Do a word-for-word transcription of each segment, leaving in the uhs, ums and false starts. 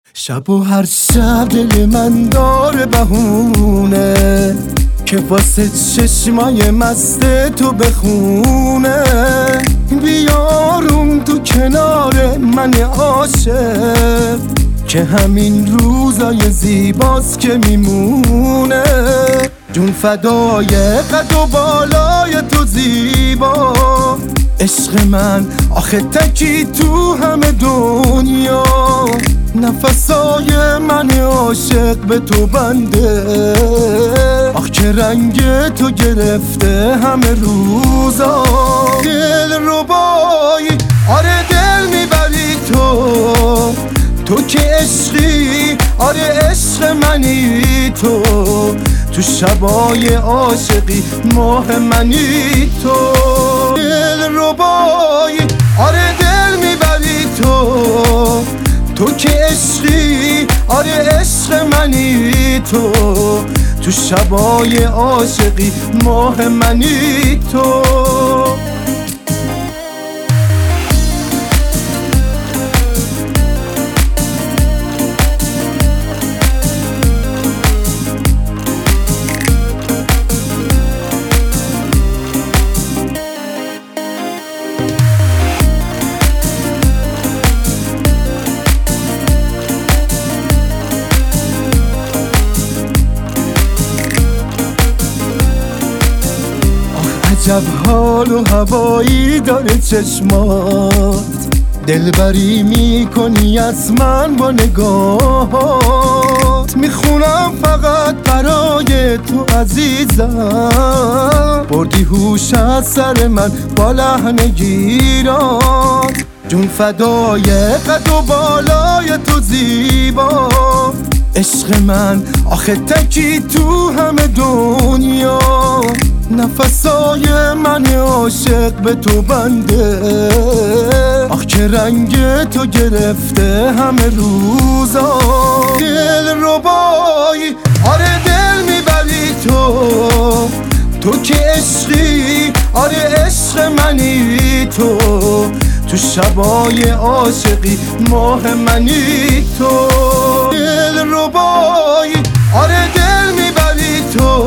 شب و هر شب دل من داره بهونه که واسه چشمای مست تو بخونه. بیارون تو کنار من عاشق که همین روزای زیباست که میمونه. جون فدای قد و بالای تو زیبا، عشق من آخه تکی تو همه دنیا. نفسای من عاشق به تو بنده، آخ که رنگ تو گرفته همه روزا. دل ربایی آره دل میبری تو، تو که عشقی آره عشق منی تو. تو شبای عاشقی ماه منی تو. دل ربایی آره دل میبری تو، تو که عشقی آره عشق منی تو. تو شبای عاشقی ماه منی تو. عجب حال و هوایی داره چشمات، دلبری میکنی از من با نگاهات. میخونم فقط برای تو عزیزم، بردی هوش از سر من با لحن گیرات. جون فدای قد و بالای تو زیبا، عشق من آخه تکی تو همه دنیا. نفسای من عاشق به تو بنده، آخ که رنگ تو گرفته همه روزا. دل ربایی آره دل میبری تو، تو که عشقی آره عشق منی تو. تو شبای عاشقی ماه منی تو. دل ربایی آره دل میبری تو،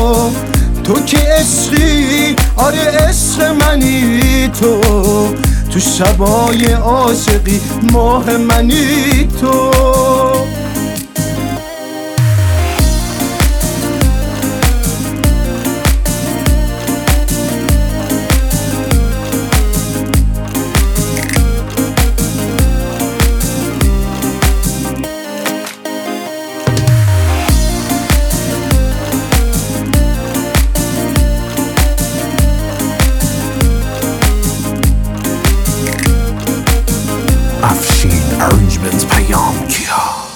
تو که عشقی آره عشق منی تو. تو شبای عاشقی ماه منی تو. افشین Arrangements پیام کیا.